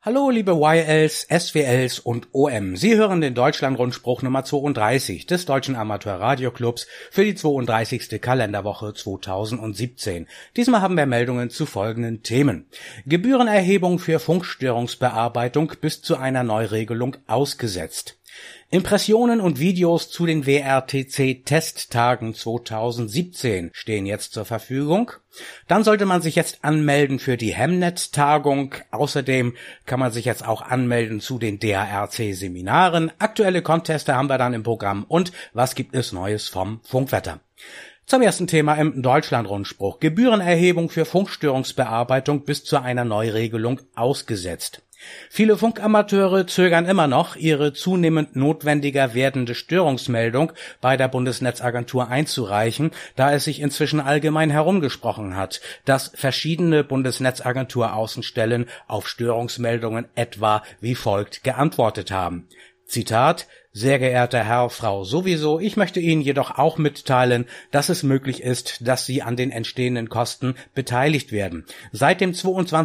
Hallo liebe YLs, SWLs und OM. Sie hören den Deutschlandrundspruch Nummer 32 des Deutschen Amateurradioclubs für die 32. Kalenderwoche 2017. Diesmal haben wir Meldungen zu folgenden Themen. Gebührenerhebung für Funkstörungsbearbeitung bis zu einer Neuregelung ausgesetzt. Impressionen und Videos zu den WRTC-Testtagen 2017 stehen jetzt zur Verfügung. Dann sollte man sich jetzt anmelden für die Hemnet-Tagung. Außerdem kann man sich jetzt auch anmelden zu den DARC-Seminaren. Aktuelle Conteste haben wir dann im Programm. Und was gibt es Neues vom Funkwetter? Zum ersten Thema im Deutschlandrundspruch. Gebührenerhebung für Funkstörungsbearbeitung bis zu einer Neuregelung ausgesetzt. Viele Funkamateure zögern immer noch, ihre zunehmend notwendiger werdende Störungsmeldung bei der Bundesnetzagentur einzureichen, da es sich inzwischen allgemein herumgesprochen hat, dass verschiedene Bundesnetzagentur-Außenstellen auf Störungsmeldungen etwa wie folgt geantwortet haben. Zitat: Sehr geehrter Herr, Frau sowieso, ich möchte Ihnen jedoch auch mitteilen, dass es möglich ist, dass Sie an den entstehenden Kosten beteiligt werden. Seit dem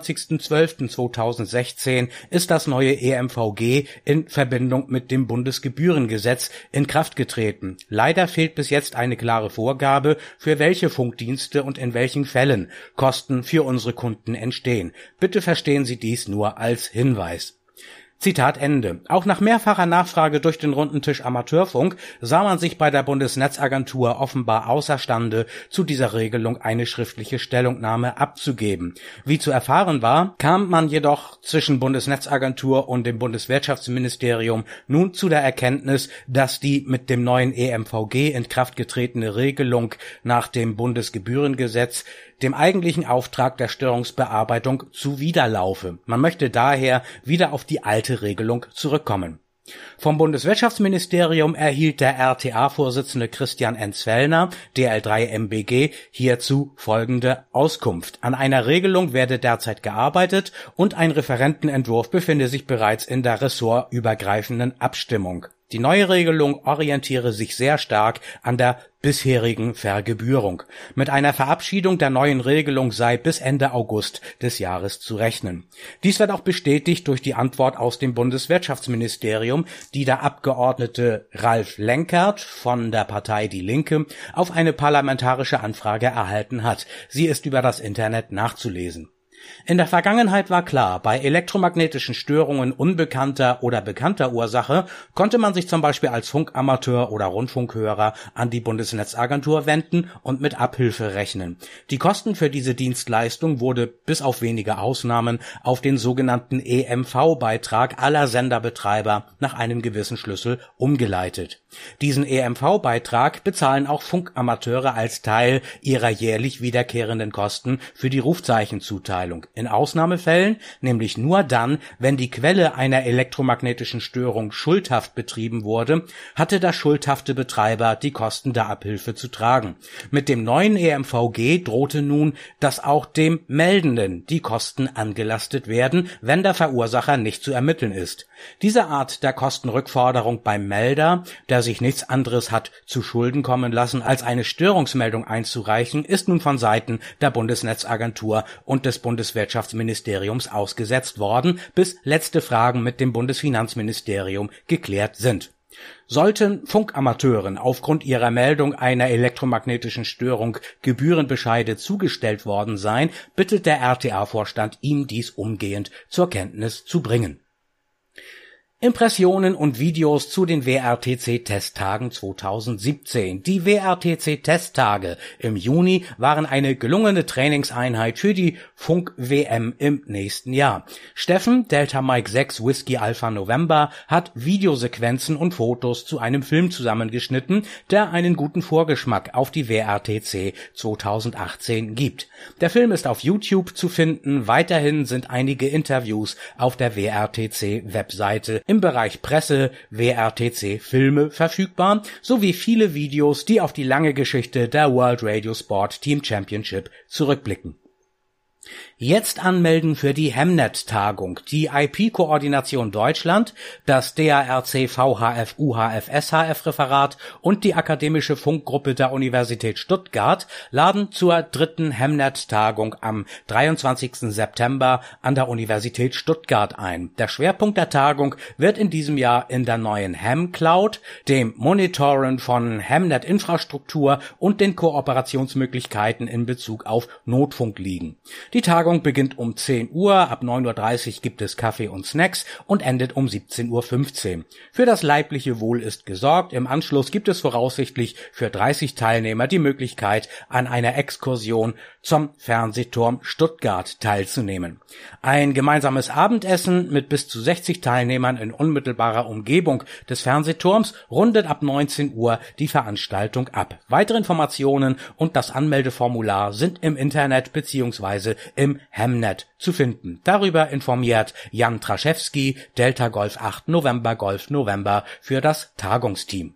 22.12.2016 ist das neue EMVG in Verbindung mit dem Bundesgebührengesetz in Kraft getreten. Leider fehlt bis jetzt eine klare Vorgabe, für welche Funkdienste und in welchen Fällen Kosten für unsere Kunden entstehen. Bitte verstehen Sie dies nur als Hinweis. Zitat Ende. Auch nach mehrfacher Nachfrage durch den runden Tisch Amateurfunk sah man sich bei der Bundesnetzagentur offenbar außerstande, zu dieser Regelung eine schriftliche Stellungnahme abzugeben. Wie zu erfahren war, kam man jedoch zwischen Bundesnetzagentur und dem Bundeswirtschaftsministerium nun zu der Erkenntnis, dass die mit dem neuen EMVG in Kraft getretene Regelung nach dem Bundesgebührengesetz dem eigentlichen Auftrag der Störungsbearbeitung zuwiderlaufe. Man möchte daher wieder auf die alte Regelung zurückkommen. Vom Bundeswirtschaftsministerium erhielt der RTA-Vorsitzende Christian Enzfellner, DL3-MBG, hierzu folgende Auskunft. An einer Regelung werde derzeit gearbeitet und ein Referentenentwurf befinde sich bereits in der ressortübergreifenden Abstimmung. Die neue Regelung orientiere sich sehr stark an der bisherigen Vergebührung. Mit einer Verabschiedung der neuen Regelung sei bis Ende August des Jahres zu rechnen. Dies wird auch bestätigt durch die Antwort aus dem Bundeswirtschaftsministerium, die der Abgeordnete Ralf Lenkert von der Partei Die Linke auf eine parlamentarische Anfrage erhalten hat. Sie ist über das Internet nachzulesen. In der Vergangenheit war klar, bei elektromagnetischen Störungen unbekannter oder bekannter Ursache konnte man sich zum Beispiel als Funkamateur oder Rundfunkhörer an die Bundesnetzagentur wenden und mit Abhilfe rechnen. Die Kosten für diese Dienstleistung wurde bis auf wenige Ausnahmen auf den sogenannten EMV-Beitrag aller Senderbetreiber nach einem gewissen Schlüssel umgeleitet. Diesen EMV-Beitrag bezahlen auch Funkamateure als Teil ihrer jährlich wiederkehrenden Kosten für die Rufzeichenzuteilung. In Ausnahmefällen, nämlich nur dann, wenn die Quelle einer elektromagnetischen Störung schuldhaft betrieben wurde, hatte der schuldhafte Betreiber die Kosten der Abhilfe zu tragen. Mit dem neuen EMVG drohte nun, dass auch dem Meldenden die Kosten angelastet werden, wenn der Verursacher nicht zu ermitteln ist. Diese Art der Kostenrückforderung beim Melder, der sich nichts anderes hat zu Schulden kommen lassen, als eine Störungsmeldung einzureichen, ist nun von Seiten der Bundesnetzagentur und des Bundeswirtschaftsministeriums ausgesetzt worden, bis letzte Fragen mit dem Bundesfinanzministerium geklärt sind. Sollten Funkamateuren aufgrund ihrer Meldung einer elektromagnetischen Störung Gebührenbescheide zugestellt worden sein, bittet der RTA-Vorstand, ihm dies umgehend zur Kenntnis zu bringen. Impressionen und Videos zu den WRTC-Testtagen 2017. Die WRTC-Testtage im Juni waren eine gelungene Trainingseinheit für die Funk-WM im nächsten Jahr. Steffen, Delta Mike 6 Whiskey Alpha November, hat Videosequenzen und Fotos zu einem Film zusammengeschnitten, der einen guten Vorgeschmack auf die WRTC 2018 gibt. Der Film ist auf YouTube zu finden. Weiterhin sind einige Interviews auf der WRTC-Webseite im Bereich Presse, WRTC Filme verfügbar, sowie viele Videos, die auf die lange Geschichte der World Radio Sport Team Championship zurückblicken. Jetzt anmelden für die Hemnet-Tagung. Die IP-Koordination Deutschland, das DARC VHF UHF SHF Referat und die Akademische Funkgruppe der Universität Stuttgart laden zur 3. Hemnet-Tagung am 23. September an der Universität Stuttgart ein. Der Schwerpunkt der Tagung wird in diesem Jahr in der neuen Hem-Cloud, dem Monitoren von Hemnet-Infrastruktur und den Kooperationsmöglichkeiten in Bezug auf Notfunk liegen. Die Tagung beginnt um 10 Uhr, ab 9:30 Uhr gibt es Kaffee und Snacks und endet um 17:15 Uhr. Für das leibliche Wohl ist gesorgt. Im Anschluss gibt es voraussichtlich für 30 Teilnehmer die Möglichkeit, an einer Exkursion zum Fernsehturm Stuttgart teilzunehmen. Ein gemeinsames Abendessen mit bis zu 60 Teilnehmern in unmittelbarer Umgebung des Fernsehturms rundet ab 19 Uhr die Veranstaltung ab. Weitere Informationen und das Anmeldeformular sind im Internet bzw. im Hemnet zu finden. Darüber informiert Jan Traschewski, Delta Golf 8 November Golf November für das Tagungsteam.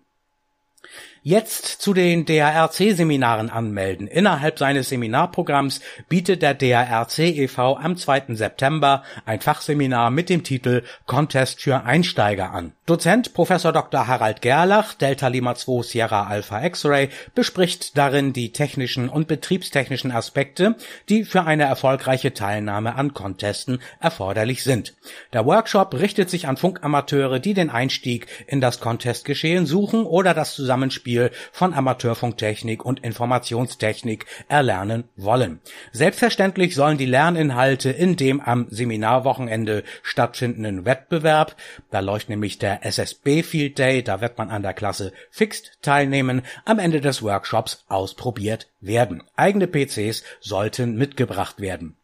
Jetzt zu den DARC-Seminaren anmelden. Innerhalb seines Seminarprogramms bietet der DARC e.V. am 2. September ein Fachseminar mit dem Titel Contest für Einsteiger an. Dozent Prof. Dr. Harald Gerlach, Delta Lima 2 Sierra Alpha X-Ray, bespricht darin die technischen und betriebstechnischen Aspekte, die für eine erfolgreiche Teilnahme an Contesten erforderlich sind. Der Workshop richtet sich an Funkamateure, die den Einstieg in das Contestgeschehen suchen oder das Zusammenspiel von Amateurfunktechnik und Informationstechnik erlernen wollen. Selbstverständlich sollen die Lerninhalte in dem am Seminarwochenende stattfindenden Wettbewerb, da läuft nämlich der SSB Field Day, da wird man an der Klasse Fixed teilnehmen, am Ende des Workshops ausprobiert werden. Eigene PCs sollten mitgebracht werden.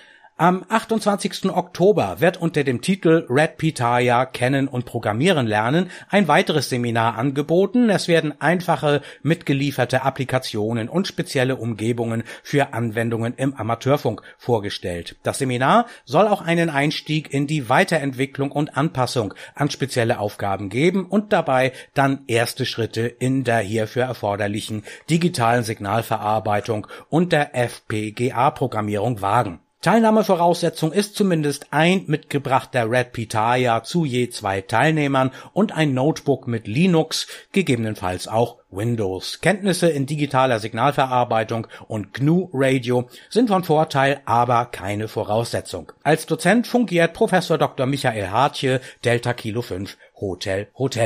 Am 28. Oktober wird unter dem Titel Red Pitaya kennen und programmieren lernen ein weiteres Seminar angeboten. Es werden einfache mitgelieferte Applikationen und spezielle Umgebungen für Anwendungen im Amateurfunk vorgestellt. Das Seminar soll auch einen Einstieg in die Weiterentwicklung und Anpassung an spezielle Aufgaben geben und dabei dann erste Schritte in der hierfür erforderlichen digitalen Signalverarbeitung und der FPGA-Programmierung wagen. Teilnahmevoraussetzung ist zumindest ein mitgebrachter Red Pitaya zu je 2 Teilnehmern und ein Notebook mit Linux, gegebenenfalls auch Windows. Kenntnisse in digitaler Signalverarbeitung und GNU Radio sind von Vorteil, aber keine Voraussetzung. Als Dozent fungiert Prof. Dr. Michael Hartje, Delta Kilo 5 Hotel.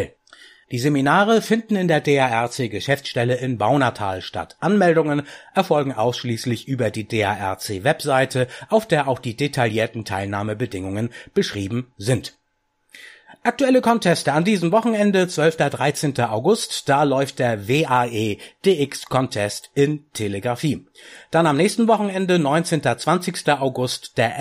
Die Seminare finden in der DARC-Geschäftsstelle in Baunatal statt. Anmeldungen erfolgen ausschließlich über die DARC-Webseite, auf der auch die detaillierten Teilnahmebedingungen beschrieben sind. Aktuelle Conteste an diesem Wochenende, 12. 13. August, da läuft der WAE DX Contest in Telegrafie. Dann am nächsten Wochenende, 19. 20. August, der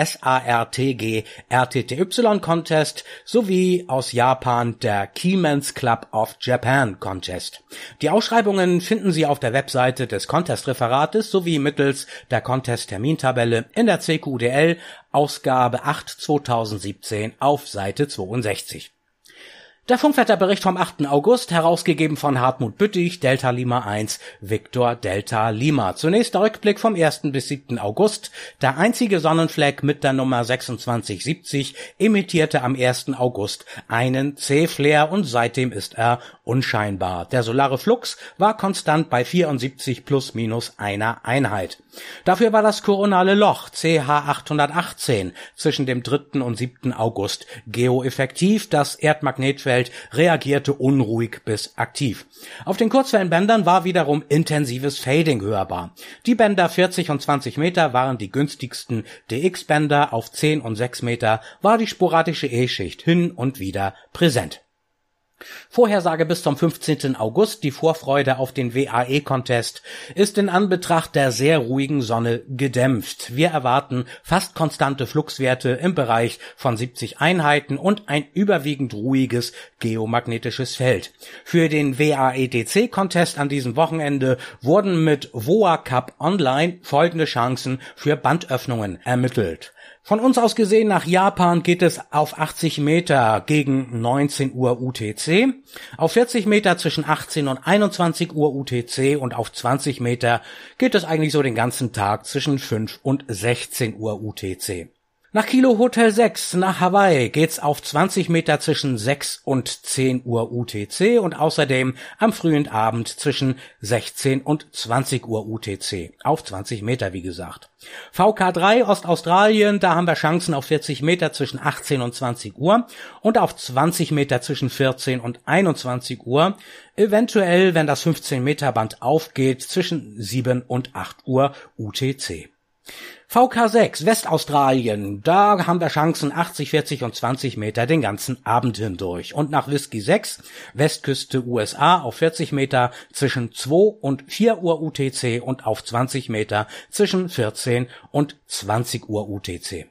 SARTG RTTY Contest sowie aus Japan der Keyman's Club of Japan Contest. Die Ausschreibungen finden Sie auf der Webseite des Contest-Referates sowie mittels der Contest-Termintabelle in der CQDL Ausgabe 8 2017 auf Seite 62. Der Funkwetterbericht vom 8. August, herausgegeben von Hartmut Büttich, Delta Lima 1, Victor Delta Lima. Zunächst der Rückblick vom 1. bis 7. August. Der einzige Sonnenfleck mit der Nummer 2670 emittierte am 1. August einen C-Flare und seitdem ist er unscheinbar. Der solare Flux war konstant bei 74 plus minus einer Einheit. Dafür war das koronale Loch CH818 zwischen dem 3. und 7. August geoeffektiv. Das Erdmagnetfeld reagierte unruhig bis aktiv. Auf den Kurzwellenbändern war wiederum intensives Fading hörbar. Die Bänder 40 und 20 Meter waren die günstigsten DX-Bänder, auf 10 und 6 Meter war die sporadische E-Schicht hin und wieder präsent. Vorhersage bis zum 15. August. Die Vorfreude auf den WAE-Contest ist in Anbetracht der sehr ruhigen Sonne gedämpft. Wir erwarten fast konstante Fluxwerte im Bereich von 70 Einheiten und ein überwiegend ruhiges geomagnetisches Feld. Für den WAE-DC-Contest an diesem Wochenende wurden mit VOA Cup Online folgende Chancen für Bandöffnungen ermittelt. Von uns aus gesehen nach Japan geht es auf 80 Meter gegen 19 Uhr UTC, auf 40 Meter zwischen 18 und 21 Uhr UTC und auf 20 Meter geht es eigentlich so den ganzen Tag zwischen 5 und 16 Uhr UTC. Nach Kilo Hotel 6 nach Hawaii geht's auf 20 Meter zwischen 6 und 10 Uhr UTC und außerdem am frühen Abend zwischen 16 und 20 Uhr UTC. Auf 20 Meter, wie gesagt. VK3 Ostaustralien, da haben wir Chancen auf 40 Meter zwischen 18 und 20 Uhr und auf 20 Meter zwischen 14 und 21 Uhr. Eventuell, wenn das 15 Meter Band aufgeht, zwischen 7 und 8 Uhr UTC. VK6 Westaustralien, da haben wir Chancen 80, 40 und 20 Meter den ganzen Abend hindurch. Und nach Whisky 6 Westküste USA auf 40 Meter zwischen 2 und 4 Uhr UTC und auf 20 Meter zwischen 14 und 20 Uhr UTC.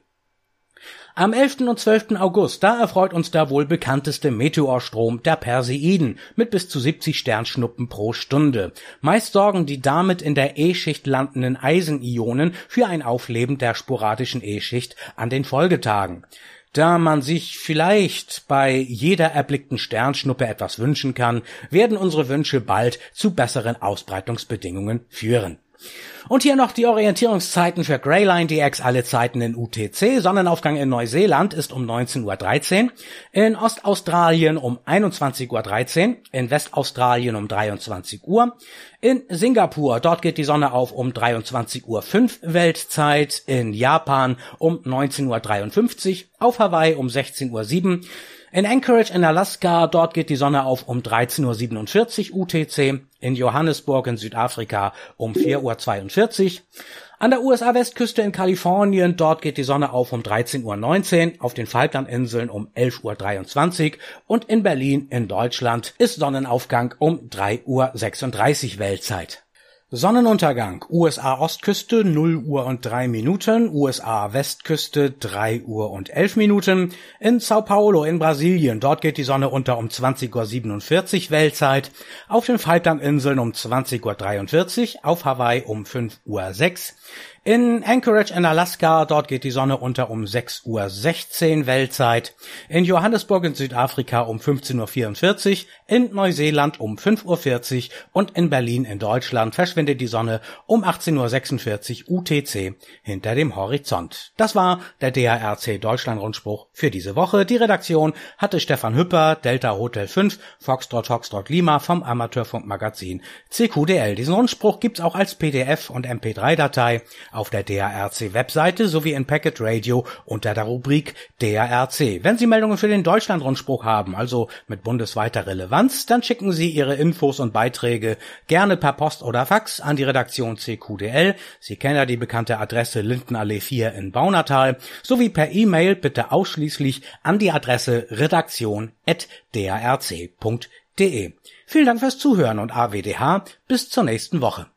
Am 11. und 12. August, da erfreut uns der wohl bekannteste Meteorstrom der Perseiden mit bis zu 70 Sternschnuppen pro Stunde. Meist sorgen die damit in der E-Schicht landenden Eisenionen für ein Aufleben der sporadischen E-Schicht an den Folgetagen. Da man sich vielleicht bei jeder erblickten Sternschnuppe etwas wünschen kann, werden unsere Wünsche bald zu besseren Ausbreitungsbedingungen führen. Und hier noch die Orientierungszeiten für Greyline DX, alle Zeiten in UTC. Sonnenaufgang in Neuseeland ist um 19:13 Uhr, in Ostaustralien um 21:13 Uhr, in Westaustralien um 23 Uhr, in Singapur, dort geht die Sonne auf um 23:05 Uhr Weltzeit, in Japan um 19:53 Uhr, auf Hawaii um 16:07 Uhr, in Anchorage in Alaska, dort geht die Sonne auf um 13:47 Uhr UTC, in Johannesburg in Südafrika um 4:42 Uhr, an der USA-Westküste in Kalifornien, dort geht die Sonne auf um 13:19 Uhr, auf den Falklandinseln um 11:23 Uhr und in Berlin in Deutschland ist Sonnenaufgang um 3:36 Uhr Weltzeit. Sonnenuntergang, USA-Ostküste 0 Uhr und 3 Minuten, USA-Westküste 3 Uhr und 11 Minuten, in Sao Paulo in Brasilien, dort geht die Sonne unter um 20:47 Uhr Weltzeit, auf den Falklandinseln um 20:43 Uhr, auf Hawaii um 5:06 Uhr, in Anchorage in Alaska, dort geht die Sonne unter um 6:16 Uhr Weltzeit, in Johannesburg in Südafrika um 15:44 Uhr, in Neuseeland um 5:40 Uhr und in Berlin in Deutschland verschwindet die Sonne um 18:46 Uhr UTC hinter dem Horizont. Das war der DARC Deutschland-Rundspruch für diese Woche. Die Redaktion hatte Stefan Hüpper, Delta Hotel 5, Foxtrot Lima vom Amateurfunkmagazin CQDL. Diesen Rundspruch gibt's auch als PDF und MP3-Datei auf der DARC-Webseite sowie in Packet Radio unter der Rubrik DARC. Wenn Sie Meldungen für den Deutschland-Rundspruch haben, also mit bundesweiter Relevanz, dann schicken Sie Ihre Infos und Beiträge gerne per Post oder Fax an die Redaktion CQDL. Sie kennen ja die bekannte Adresse Lindenallee 4 in Baunatal, sowie per E-Mail bitte ausschließlich an die Adresse redaktion@darc.de. Vielen Dank fürs Zuhören und AWDH bis zur nächsten Woche.